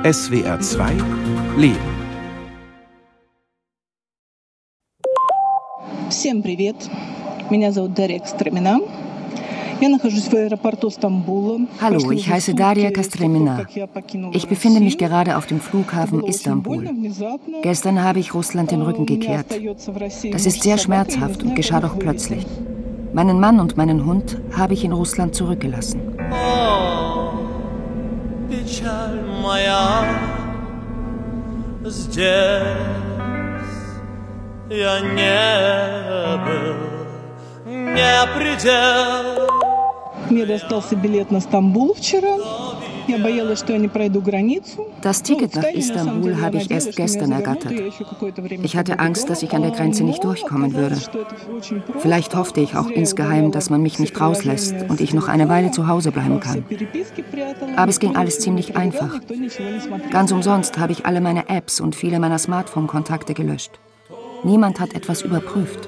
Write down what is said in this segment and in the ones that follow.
SWR 2 Leben. Всем привет. Меня зовут Дарья Костромина. Я нахожусь в аэропорту Стамбула. Hallo, ich heiße Daria Kastremina. Ich befinde mich gerade auf dem Flughafen Istanbul. Gestern habe ich Russland den Rücken gekehrt. Das ist sehr schmerzhaft und geschah doch plötzlich. Meinen Mann und meinen Hund habe ich in Russland zurückgelassen. Mir достался билет на Стамбул вчера. Я боялась, что я не пройду границу. Das Ticket nach Istanbul habe ich erst gestern ergattert. Ich hatte Angst, dass ich an der Grenze nicht durchkommen würde. Vielleicht hoffte ich auch insgeheim, dass man mich nicht rauslässt und ich noch eine Weile zu Hause bleiben kann. Aber es ging alles ziemlich einfach. Ganz umsonst habe ich alle meine Apps und viele meiner Smartphone-Kontakte gelöscht. Niemand hat etwas überprüft.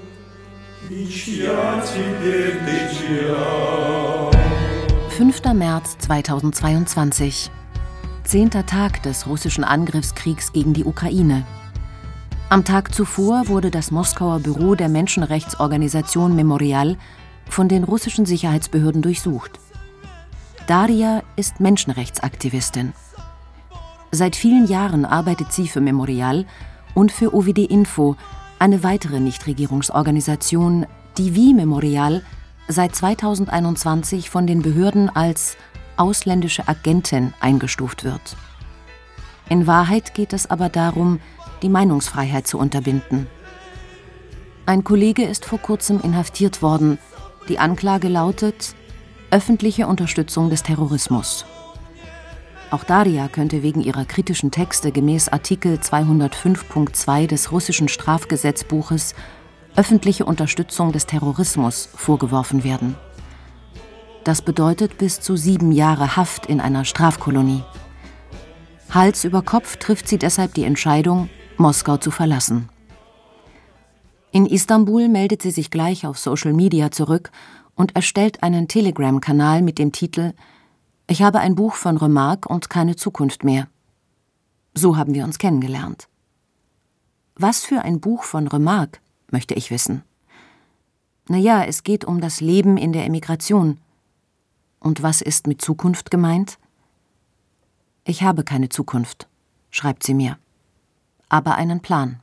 5. März 2022. 10. Tag des russischen Angriffskriegs gegen die Ukraine. Am Tag zuvor wurde das Moskauer Büro der Menschenrechtsorganisation Memorial von den russischen Sicherheitsbehörden durchsucht. Daria ist Menschenrechtsaktivistin. Seit vielen Jahren arbeitet sie für Memorial und für OVD Info, eine weitere Nichtregierungsorganisation, die wie Memorial seit 2021 von den Behörden als ausländische Agentin eingestuft wird. In Wahrheit geht es aber darum, die Meinungsfreiheit zu unterbinden. Ein Kollege ist vor kurzem inhaftiert worden. Die Anklage lautet öffentliche Unterstützung des Terrorismus. Auch Daria könnte wegen ihrer kritischen Texte gemäß Artikel 205.2 des russischen Strafgesetzbuches öffentliche Unterstützung des Terrorismus vorgeworfen werden. Das bedeutet bis zu 7 Jahre Haft in einer Strafkolonie. Hals über Kopf trifft sie deshalb die Entscheidung, Moskau zu verlassen. In Istanbul meldet sie sich gleich auf Social Media zurück und erstellt einen Telegram-Kanal mit dem Titel »Ich habe ein Buch von Remarque und keine Zukunft mehr«. So haben wir uns kennengelernt. Was für ein Buch von Remarque, möchte ich wissen. Naja, es geht um das Leben in der Emigration. Und was ist mit Zukunft gemeint? Ich habe keine Zukunft, schreibt sie mir. Aber einen Plan.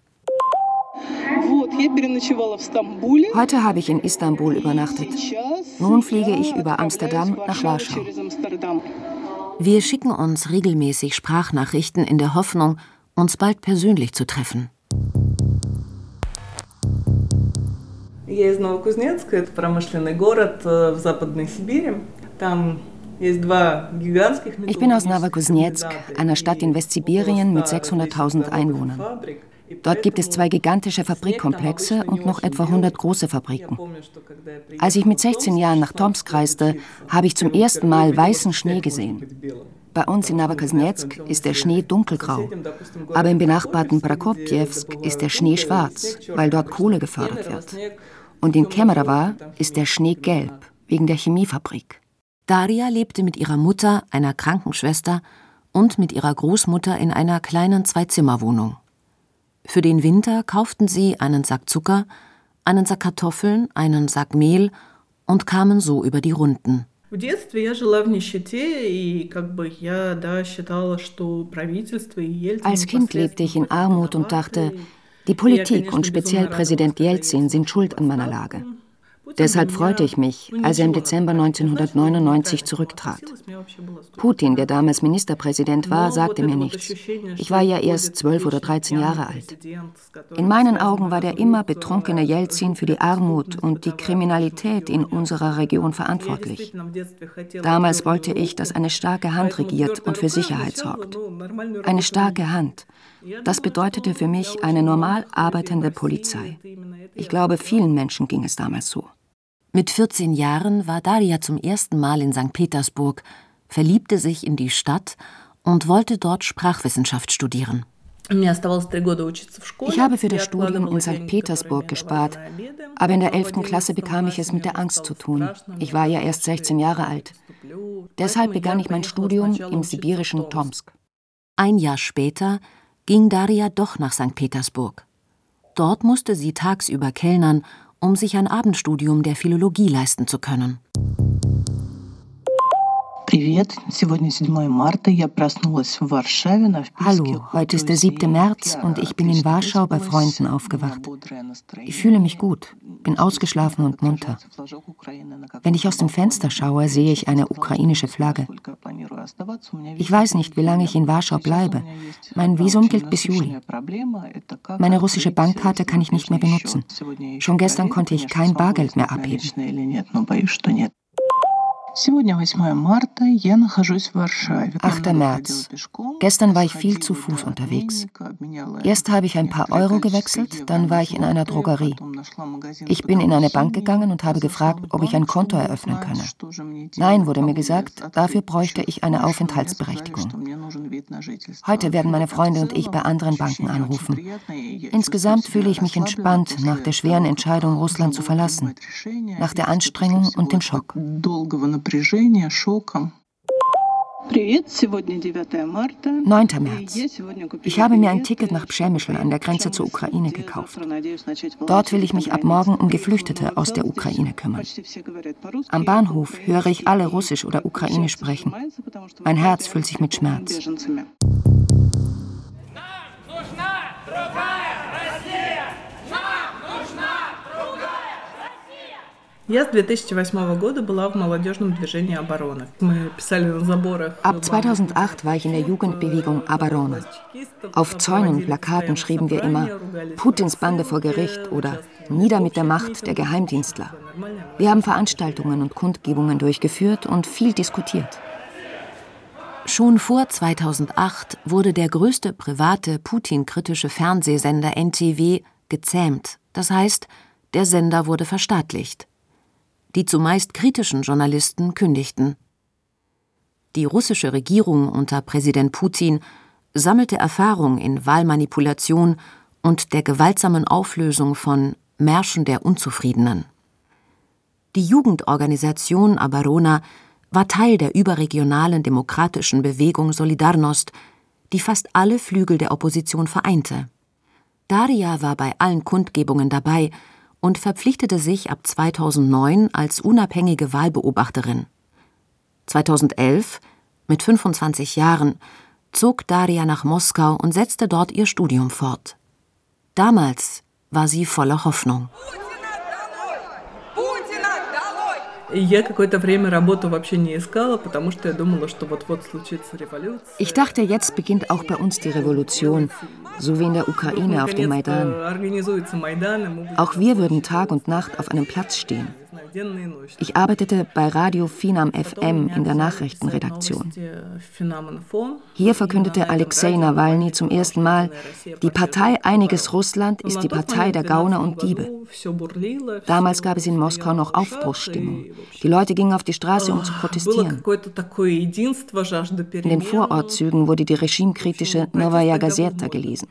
Heute habe ich in Istanbul übernachtet. Nun fliege ich über Amsterdam nach Warschau. Wir schicken uns regelmäßig Sprachnachrichten in der Hoffnung, uns bald persönlich zu treffen. Ich bin aus Nowosibirsk, einer Stadt in Westsibirien mit 600.000 Einwohnern. Dort gibt es 2 gigantische Fabrikkomplexe und noch etwa 100 große Fabriken. Als ich mit 16 Jahren nach Tomsk reiste, habe ich zum ersten Mal weißen Schnee gesehen. Bei uns in Nowosibirsk ist der Schnee dunkelgrau, aber im benachbarten Prokopjewsk ist der Schnee schwarz, weil dort Kohle gefördert wird. Und in Kemerovo ist der Schnee gelb, wegen der Chemiefabrik. Daria lebte mit ihrer Mutter, einer Krankenschwester, und mit ihrer Großmutter in einer kleinen 2-Zimmer-Wohnung. Für den Winter kauften sie einen Sack Zucker, einen Sack Kartoffeln, einen Sack Mehl und kamen so über die Runden. Als Kind lebte ich in Armut und dachte, die Politik und speziell Präsident Jelzin sind schuld an meiner Lage. Deshalb freute ich mich, als er im Dezember 1999 zurücktrat. Putin, der damals Ministerpräsident war, sagte mir nichts. Ich war ja erst 12 oder 13 Jahre alt. In meinen Augen war der immer betrunkene Jelzin für die Armut und die Kriminalität in unserer Region verantwortlich. Damals wollte ich, dass eine starke Hand regiert und für Sicherheit sorgt. Eine starke Hand. Das bedeutete für mich eine normal arbeitende Polizei. Ich glaube, vielen Menschen ging es damals so. Mit 14 Jahren war Daria zum ersten Mal in St. Petersburg, verliebte sich in die Stadt und wollte dort Sprachwissenschaft studieren. Ich habe für das Studium in St. Petersburg gespart, aber in der 11. Klasse bekam ich es mit der Angst zu tun. Ich war ja erst 16 Jahre alt. Deshalb begann ich mein Studium im sibirischen Tomsk. Ein Jahr später ging Daria doch nach St. Petersburg. Dort musste sie tagsüber kellnern, um sich ein Abendstudium der Philologie leisten zu können. Hallo, heute ist der 7. März und ich bin in Warschau bei Freunden aufgewacht. Ich fühle mich gut, bin ausgeschlafen und munter. Wenn ich aus dem Fenster schaue, sehe ich eine ukrainische Flagge. Ich weiß nicht, wie lange ich in Warschau bleibe. Mein Visum gilt bis Juli. Meine russische Bankkarte kann ich nicht mehr benutzen. Schon gestern konnte ich kein Bargeld mehr abheben. 8. März. Gestern war ich viel zu Fuß unterwegs. Erst habe ich ein paar Euro gewechselt, dann war ich in einer Drogerie. Ich bin in eine Bank gegangen und habe gefragt, ob ich ein Konto eröffnen könne. Nein, wurde mir gesagt, dafür bräuchte ich eine Aufenthaltsberechtigung. Heute werden meine Freunde und ich bei anderen Banken anrufen. Insgesamt fühle ich mich entspannt nach der schweren Entscheidung, Russland zu verlassen, nach der Anstrengung und dem Schock. 9. März. Ich habe mir ein Ticket nach Przemyśl an der Grenze zur Ukraine gekauft. Dort will ich mich ab morgen um Geflüchtete aus der Ukraine kümmern. Am Bahnhof höre ich alle Russisch oder Ukrainisch sprechen. Mein Herz füllt sich mit Schmerz. Ab 2008 war ich in der Jugendbewegung Obrona. Auf Zäunen und Plakaten schrieben wir immer Putins Bande vor Gericht oder Nieder mit der Macht der Geheimdienstler. Wir haben Veranstaltungen und Kundgebungen durchgeführt und viel diskutiert. Schon vor 2008 wurde der größte private Putin-kritische Fernsehsender NTV gezähmt. Das heißt, der Sender wurde verstaatlicht. Die zumeist kritischen Journalisten kündigten. Die russische Regierung unter Präsident Putin sammelte Erfahrung in Wahlmanipulation und der gewaltsamen Auflösung von Märschen der Unzufriedenen. Die Jugendorganisation Obrona war Teil der überregionalen demokratischen Bewegung Solidarność, die fast alle Flügel der Opposition vereinte. Daria war bei allen Kundgebungen dabei und verpflichtete sich ab 2009 als unabhängige Wahlbeobachterin. 2011, mit 25 Jahren, zog Daria nach Moskau und setzte dort ihr Studium fort. Damals war sie voller Hoffnung. Ich dachte, jetzt beginnt auch bei uns die Revolution, so wie in der Ukraine auf dem Maidan. Auch wir würden Tag und Nacht auf einem Platz stehen. Ich arbeitete bei Radio Finam FM in der Nachrichtenredaktion. Hier verkündete Alexei Nawalny zum ersten Mal, die Partei Einiges Russland ist die Partei der Gauner und Diebe. Damals gab es in Moskau noch Aufbruchsstimmung. Die Leute gingen auf die Straße, um zu protestieren. In den Vorortzügen wurde die regimekritische Novaya Gazeta gelesen.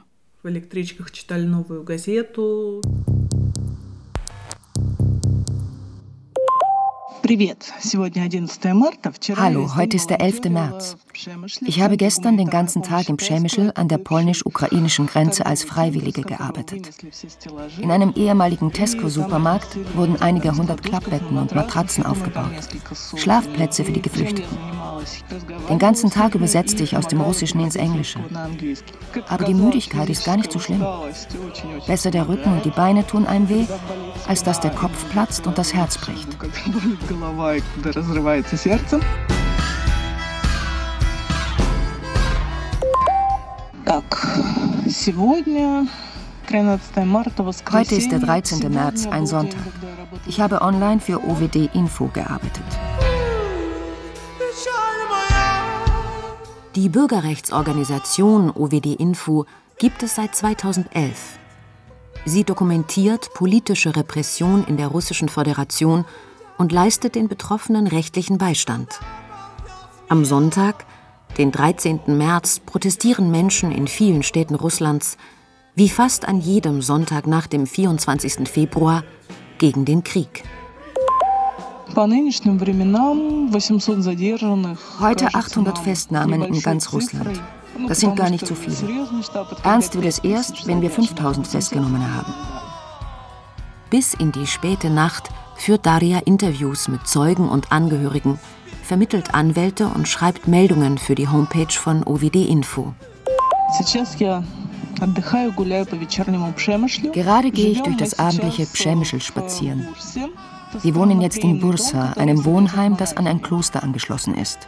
Hallo, heute ist der 11. März. Ich habe gestern den ganzen Tag in Przemyśl an der polnisch-ukrainischen Grenze als Freiwillige gearbeitet. In einem ehemaligen Tesco-Supermarkt wurden einige 100 Klappbetten und Matratzen aufgebaut. Schlafplätze für die Geflüchteten. Den ganzen Tag übersetzte ich aus dem Russischen ins Englische. Aber die Müdigkeit ist gar nicht so schlimm. Besser der Rücken und die Beine tun einem weh, als dass der Kopf platzt und das Herz bricht. Heute ist der 13. März, ein Sonntag. Ich habe online für OWD Info gearbeitet. Die Bürgerrechtsorganisation OWD Info gibt es seit 2011. Sie dokumentiert politische Repression in der Russischen Föderation und leistet den Betroffenen rechtlichen Beistand. Am Sonntag, den 13. März, protestieren Menschen in vielen Städten Russlands, wie fast an jedem Sonntag nach dem 24. Februar, gegen den Krieg. Heute 800 Festnahmen in ganz Russland. Das sind gar nicht so viele. Ernst wird es erst, wenn wir 5000 Festgenommene haben. Bis in die späte Nacht führt Daria Interviews mit Zeugen und Angehörigen, vermittelt Anwälte und schreibt Meldungen für die Homepage von OVD-Info. Gerade gehe ich durch das abendliche Przemyśl spazieren. Wir wohnen jetzt in Bursa, einem Wohnheim, das an ein Kloster angeschlossen ist.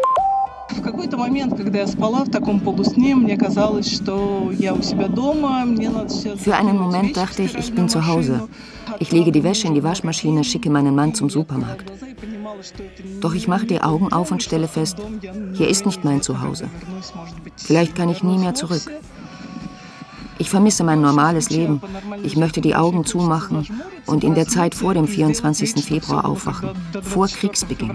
Für einen Moment dachte ich, ich bin zu Hause. Ich lege die Wäsche in die Waschmaschine, schicke meinen Mann zum Supermarkt. Doch ich mache die Augen auf und stelle fest, hier ist nicht mein Zuhause. Vielleicht kann ich nie mehr zurück. Ich vermisse mein normales Leben. Ich möchte die Augen zumachen und in der Zeit vor dem 24. Februar aufwachen, vor Kriegsbeginn.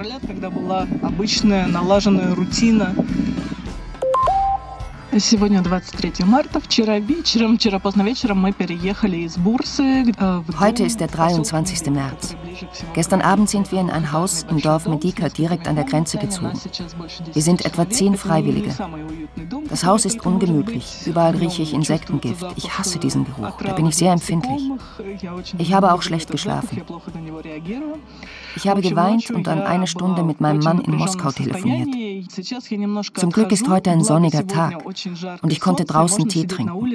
Heute ist der 23. März. Gestern Abend sind wir in ein Haus im Dorf Medica direkt an der Grenze gezogen. Wir sind etwa 10 Freiwillige. Das Haus ist ungemütlich. Überall rieche ich Insektengift. Ich hasse diesen Geruch. Da bin ich sehr empfindlich. Ich habe auch schlecht geschlafen. Ich habe geweint und dann eine Stunde mit meinem Mann in Moskau telefoniert. Zum Glück ist heute ein sonniger Tag und ich konnte draußen Tee trinken.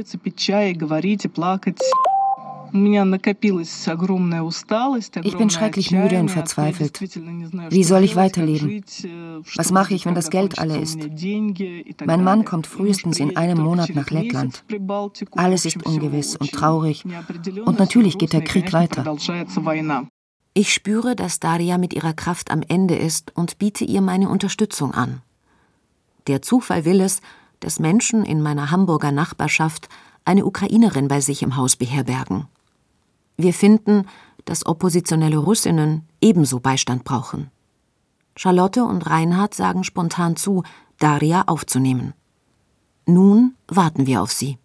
Ich bin schrecklich müde und verzweifelt. Wie soll ich weiterleben? Was mache ich, wenn das Geld alle ist? Mein Mann kommt frühestens in einem Monat nach Lettland. Alles ist ungewiss und traurig. Und natürlich geht der Krieg weiter. Ich spüre, dass Daria mit ihrer Kraft am Ende ist und biete ihr meine Unterstützung an. Der Zufall will es, dass Menschen in meiner Hamburger Nachbarschaft eine Ukrainerin bei sich im Haus beherbergen. Wir finden, dass oppositionelle Russinnen ebenso Beistand brauchen. Charlotte und Reinhard sagen spontan zu, Daria aufzunehmen. Nun warten wir auf sie.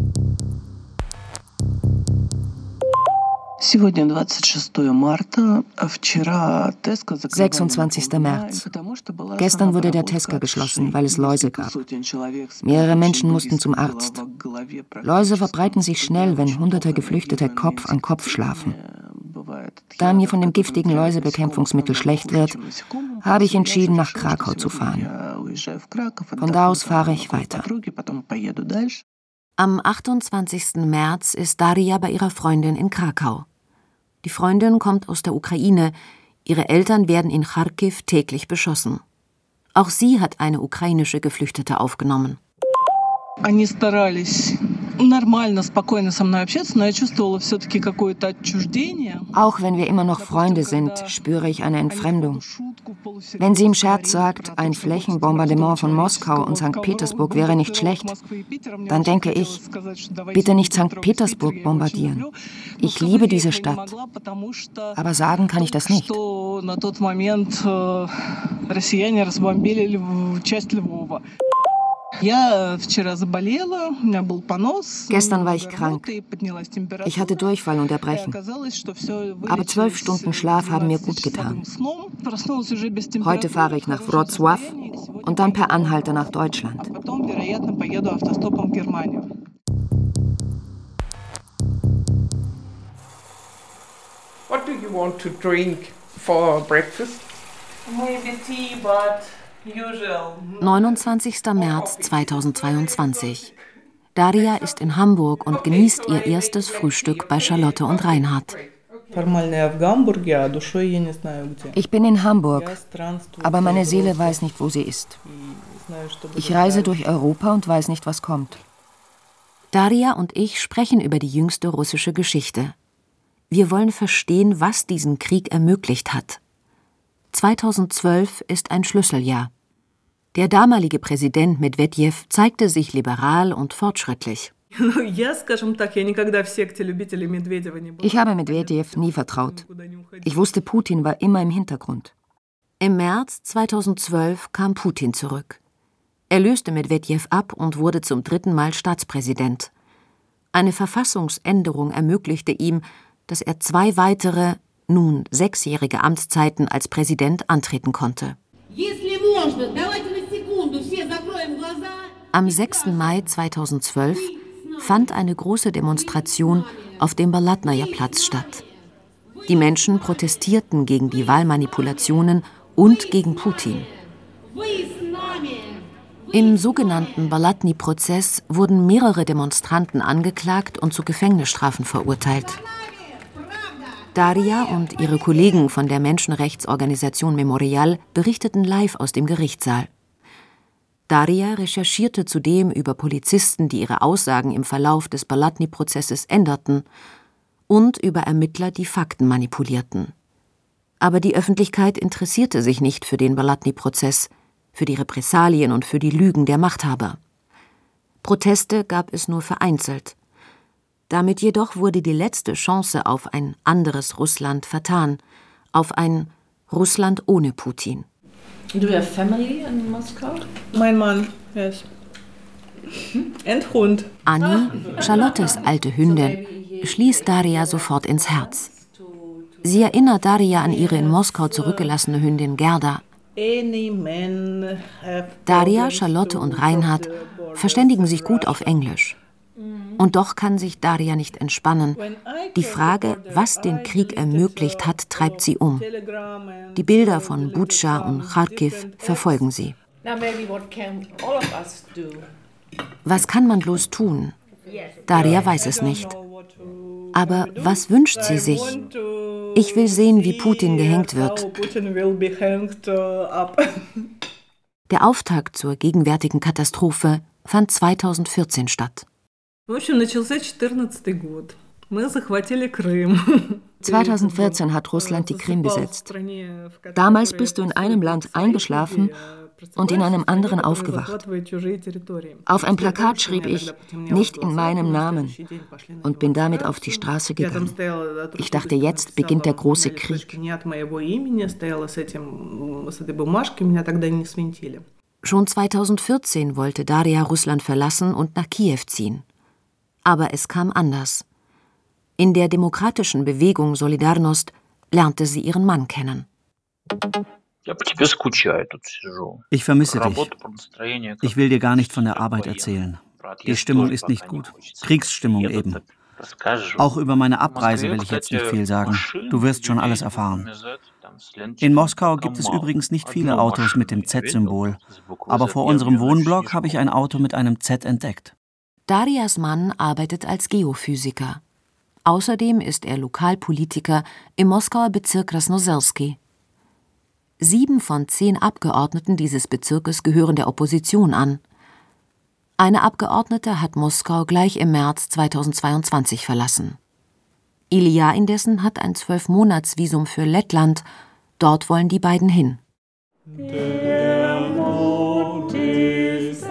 26. März. Gestern wurde der Teska geschlossen, weil es Läuse gab. Mehrere Menschen mussten zum Arzt. Läuse verbreiten sich schnell, wenn hunderte Geflüchtete Kopf an Kopf schlafen. Da mir von dem giftigen Läusebekämpfungsmittel schlecht wird, habe ich entschieden, nach Krakau zu fahren. Von da aus fahre ich weiter. Am 28. März ist Daria bei ihrer Freundin in Krakau. Die Freundin kommt aus der Ukraine. Ihre Eltern werden in Charkiw täglich beschossen. Auch sie hat eine ukrainische Geflüchtete aufgenommen. Auch wenn wir immer noch Freunde sind, spüre ich eine Entfremdung. Wenn sie im Scherz sagt, ein Flächenbombardement von Moskau und St. Petersburg wäre nicht schlecht, dann denke ich, bitte nicht St. Petersburg bombardieren. Ich liebe diese Stadt. Aber sagen kann ich das nicht. Gestern war ich krank. Ich hatte Durchfall und Erbrechen. Aber 12 Stunden Schlaf haben mir gut getan. Heute fahre ich nach Wrocław und dann per Anhalter nach Deutschland. What do you want to drink for breakfast? Maybe tea, but usual. 29. März 2022. Daria ist in Hamburg und genießt ihr erstes Frühstück bei Charlotte und Reinhard. Ich bin in Hamburg, aber meine Seele weiß nicht, wo sie ist. Ich reise durch Europa und weiß nicht, was kommt. Daria und ich sprechen über die jüngste russische Geschichte. Wir wollen verstehen, was diesen Krieg ermöglicht hat. 2012 ist ein Schlüsseljahr. Der damalige Präsident Medwedew zeigte sich liberal und fortschrittlich. Ich habe Medwedew nie vertraut. Ich wusste, Putin war immer im Hintergrund. Im März 2012 kam Putin zurück. Er löste Medwedew ab und wurde zum 3. Mal Staatspräsident. Eine Verfassungsänderung ermöglichte ihm, dass er 2 weitere, nun 6-jährige Amtszeiten als Präsident antreten konnte. Am 6. Mai 2012 fand eine große Demonstration auf dem Balatnaja Platz statt. Die Menschen protestierten gegen die Wahlmanipulationen und gegen Putin. Im sogenannten Balatny-Prozess wurden mehrere Demonstranten angeklagt und zu Gefängnisstrafen verurteilt. Daria und ihre Kollegen von der Menschenrechtsorganisation Memorial berichteten live aus dem Gerichtssaal. Daria recherchierte zudem über Polizisten, die ihre Aussagen im Verlauf des Balatny-Prozesses änderten, und über Ermittler, die Fakten manipulierten. Aber die Öffentlichkeit interessierte sich nicht für den Balatny-Prozess, für die Repressalien und für die Lügen der Machthaber. Proteste gab es nur vereinzelt. Damit jedoch wurde die letzte Chance auf ein anderes Russland vertan, auf ein Russland ohne Putin. Do you have family in Moscow? Mein Mann, yes. Und Hund. Anni, Charlottes alte Hündin, schließt Daria sofort ins Herz. Sie erinnert Daria an ihre in Moskau zurückgelassene Hündin Gerda. Daria, Charlotte und Reinhard verständigen sich gut auf Englisch. Und doch kann sich Daria nicht entspannen. Die Frage, was den Krieg ermöglicht hat, treibt sie um. Die Bilder von Butscha und Kharkiv verfolgen sie. Was kann man bloß tun? Daria weiß es nicht. Aber was wünscht sie sich? Ich will sehen, wie Putin gehängt wird. Der Auftakt zur gegenwärtigen Katastrophe fand 2014 statt. 2014 hat Russland die Krim besetzt. Damals bist du in einem Land eingeschlafen und in einem anderen aufgewacht. Auf ein Plakat schrieb ich, nicht in meinem Namen, und bin damit auf die Straße gegangen. Ich dachte, jetzt beginnt der große Krieg. Schon 2014 wollte Daria Russland verlassen und nach Kiew ziehen. Aber es kam anders. In der demokratischen Bewegung Solidarność lernte sie ihren Mann kennen. Ich vermisse dich. Ich will dir gar nicht von der Arbeit erzählen. Die Stimmung ist nicht gut. Kriegsstimmung eben. Auch über meine Abreise will ich jetzt nicht viel sagen. Du wirst schon alles erfahren. In Moskau gibt es übrigens nicht viele Autos mit dem Z-Symbol. Aber vor unserem Wohnblock habe ich ein Auto mit einem Z entdeckt. Darias Mann arbeitet als Geophysiker. Außerdem ist er Lokalpolitiker im Moskauer Bezirk Krasnoselski. 7 von 10 Abgeordneten dieses Bezirkes gehören der Opposition an. Eine Abgeordnete hat Moskau gleich im März 2022 verlassen. Ilja indessen hat ein 12-Monats-Visum für Lettland. Dort wollen die beiden hin. Der Mond ist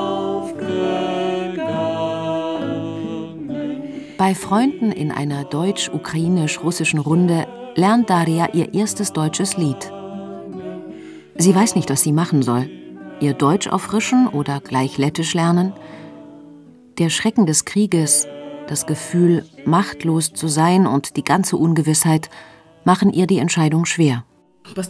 aufgegangen. Bei Freunden in einer deutsch-ukrainisch-russischen Runde lernt Daria ihr erstes deutsches Lied. Sie weiß nicht, was sie machen soll. Ihr Deutsch auffrischen oder gleich Lettisch lernen? Der Schrecken des Krieges, das Gefühl, machtlos zu sein und die ganze Ungewissheit machen ihr die Entscheidung schwer. In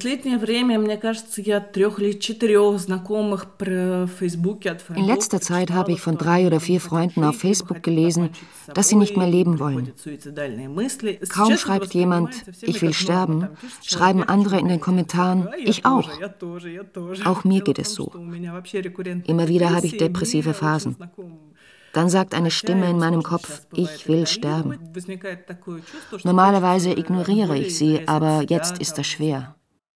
letzter Zeit habe ich von 3 oder 4 Freunden auf Facebook gelesen, dass sie nicht mehr leben wollen. Kaum schreibt jemand, ich will sterben, schreiben andere in den Kommentaren, ich auch. Auch mir geht es so. Immer wieder habe ich depressive Phasen. Dann sagt eine Stimme in meinem Kopf, ich will sterben. Normalerweise ignoriere ich sie, aber jetzt ist das schwer.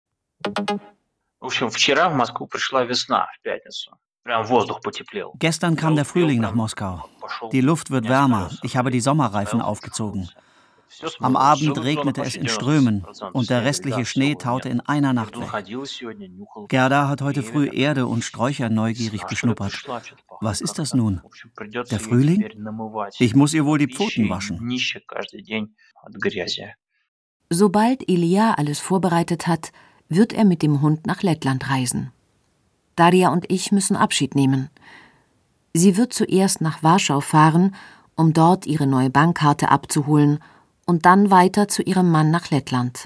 Gestern kam der Frühling nach Moskau. Die Luft wird wärmer. Ich habe die Sommerreifen aufgezogen. Am Abend regnete es in Strömen und der restliche Schnee taute in einer Nacht weg. Gerda hat heute früh Erde und Sträucher neugierig beschnuppert. Was ist das nun? Der Frühling? Ich muss ihr wohl die Pfoten waschen. Sobald Ilja alles vorbereitet hat, wird er mit dem Hund nach Lettland reisen. Daria und ich müssen Abschied nehmen. Sie wird zuerst nach Warschau fahren, um dort ihre neue Bankkarte abzuholen und dann weiter zu ihrem Mann nach Lettland.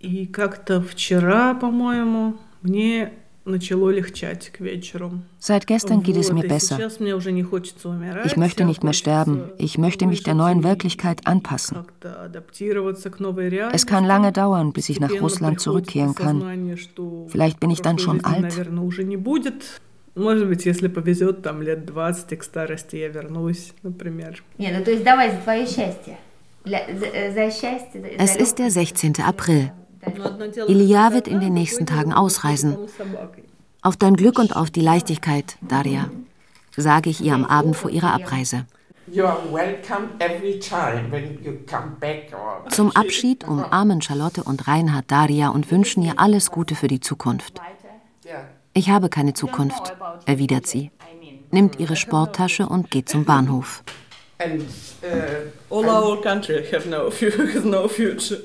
Seit gestern geht es mir besser. Ich möchte nicht mehr sterben. Ich möchte mich der neuen Wirklichkeit anpassen. Es kann lange dauern, bis ich nach Russland zurückkehren kann. Vielleicht bin ich dann schon alt. Может быть, если повезет, там лет 20 к старости я вернусь, например. Es ist der 16. April. Ilja wird in den nächsten Tagen ausreisen. Auf dein Glück und auf die Leichtigkeit, Daria, sage ich ihr am Abend vor ihrer Abreise. Zum Abschied umarmen Charlotte und Reinhard Daria und wünschen ihr alles Gute für die Zukunft. Ich habe keine Zukunft, erwidert sie, nimmt ihre Sporttasche und geht zum Bahnhof. All our country has no future.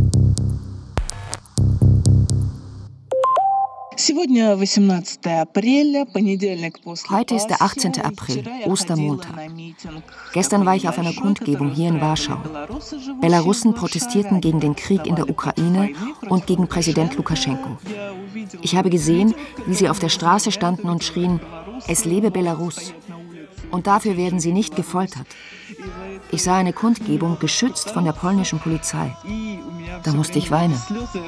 Heute ist der 18. April, Ostermontag. Gestern war ich auf einer Kundgebung hier in Warschau. Belarussen protestierten gegen den Krieg in der Ukraine und gegen Präsident Lukaschenko. Ich habe gesehen, wie sie auf der Straße standen und schrien, es lebe Belarus. Und dafür werden sie nicht gefoltert. Ich sah eine Kundgebung, geschützt von der polnischen Polizei. Da musste ich weinen.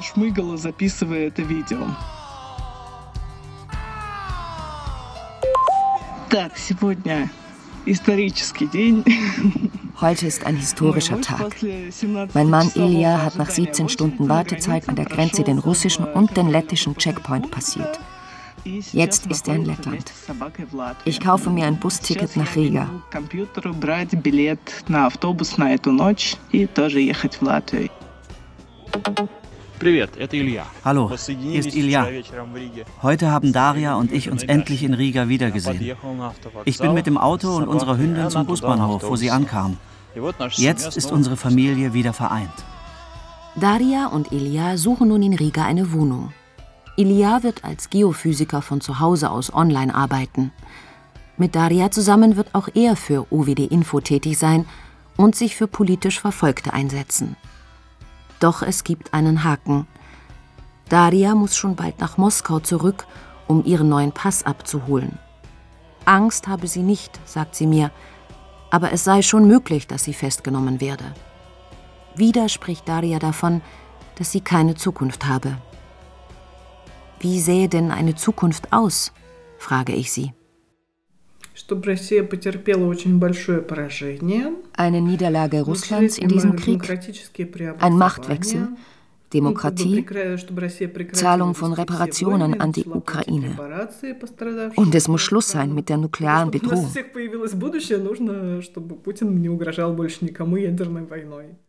Heute ist ein historischer Tag. Mein Mann Ilja hat nach 17 Stunden Wartezeit an der Grenze den russischen und den lettischen Checkpoint passiert. Jetzt ist er in Lettland. Ich kaufe mir ein Busticket nach Riga. Hallo, hier ist Ilja. Heute haben Daria und ich uns endlich in Riga wiedergesehen. Ich bin mit dem Auto und unserer Hündin zum Busbahnhof, wo sie ankam. Jetzt ist unsere Familie wieder vereint. Daria und Ilja suchen nun in Riga eine Wohnung. Ilja wird als Geophysiker von zu Hause aus online arbeiten. Mit Daria zusammen wird auch er für OWD Info tätig sein und sich für politisch Verfolgte einsetzen. Doch es gibt einen Haken. Daria muss schon bald nach Moskau zurück, um ihren neuen Pass abzuholen. Angst habe sie nicht, sagt sie mir, aber es sei schon möglich, dass sie festgenommen werde. Wieder spricht Daria davon, dass sie keine Zukunft habe. Wie sähe denn eine Zukunft aus, frage ich sie. Eine Niederlage Russlands in diesem Krieg, ein Machtwechsel, Demokratie, Zahlung von Reparationen an die Ukraine. Und es muss Schluss sein mit der nuklearen Bedrohung.